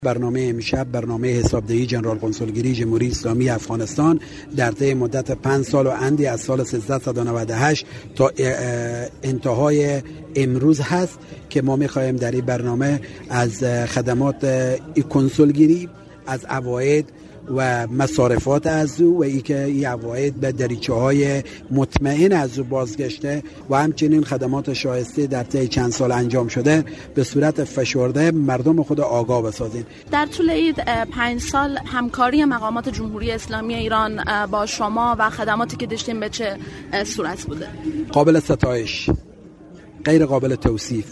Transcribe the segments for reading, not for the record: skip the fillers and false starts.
برنامه امشب برنامه حسابدهی جنرال کنسولگری جمهوری اسلامی افغانستان در طی مدت 5 سال و اندی از سال 1398 تا انتهای امروز هست که ما می‌خوایم در این برنامه از خدمات کنسولگری، از عواید و مصارفات از او و ای که این عواید به دریچه‌های مطمئن از او بازگشته و همچنین خدمات شایسته در طی چند سال انجام شده به صورت فشرده مردم خود آگاه بسازیم. در طول این 5 سال همکاری مقامات جمهوری اسلامی ایران با شما و خدماتی که داشتیم به چه صورت بوده؟ قابل ستایش، غیر قابل توصیف،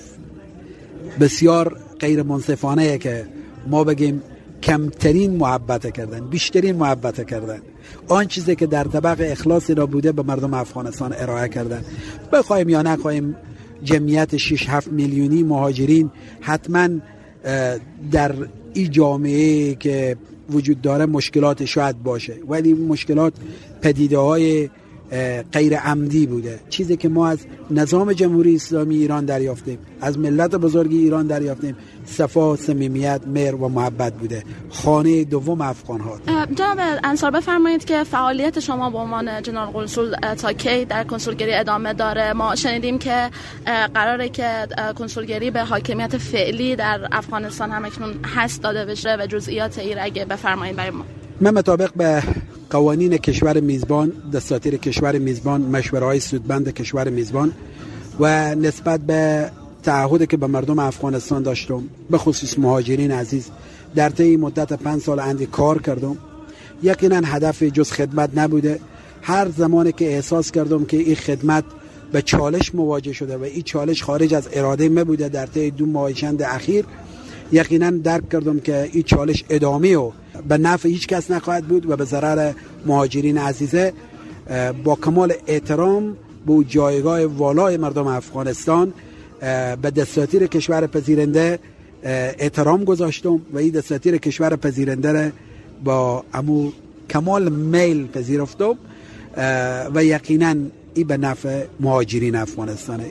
بسیار غیر منصفانه که ما بگیم کمترین محبت کردن، بیشترین محبت کردن. آن چیزی که در طبق اخلاصی را بوده به مردم افغانستان ارائه کردن. بخوایم یا نخوایم جمعیت 6-7 میلیونی مهاجرین حتما در این جامعه که وجود داره مشکلات شاید باشه، ولی مشکلات پدیده‌های غیر عمدی بوده. چیزی که ما از نظام جمهوری اسلامی ایران دریافتیم، از ملت بزرگ ایران دریافتیم، صفا، صمیمیت، مهر و محبت بوده. خانه دوم افغان ها. جناب انصار بفرمایید که فعالیت شما به عنوان جنرال کنسول تا کی در کنسولگری ادامه داره؟ ما شنیدیم که قراره که کنسولگری به حاکمیت فعلی در افغانستان هم اکنون هست داده بشه و جزئیات این اگه بفرمایید برای ما. من مطابق به قوانین کشور میزبان، دستاتیر کشور میزبان، مشوره‌های سودمند کشور میزبان و نسبت به تعهدی که به مردم افغانستان داشتم، به خصوص مهاجرین عزیز، در طی مدت 5 سال اندی کار کردم. یقینا هدف جز خدمت نبوده. هر زمانی که احساس کردم که این خدمت به چالش مواجه شده و این چالش خارج از اراده من بوده در طی 2 ماه چند اخیر، یقینا درک کردم که این چالش ادامه و به نفع هیچ کس نخواهد بود و به ضرر مهاجرین عزیزه. با کمال احترام به جایگاه والای مردم افغانستان به دستاتیر کشور پذیرنده احترام گذاشتم و این دستاتیر کشور پذیرنده را با امو کمال میل پذیرفتم و یقینا این به نفع مهاجرین افغانستانه.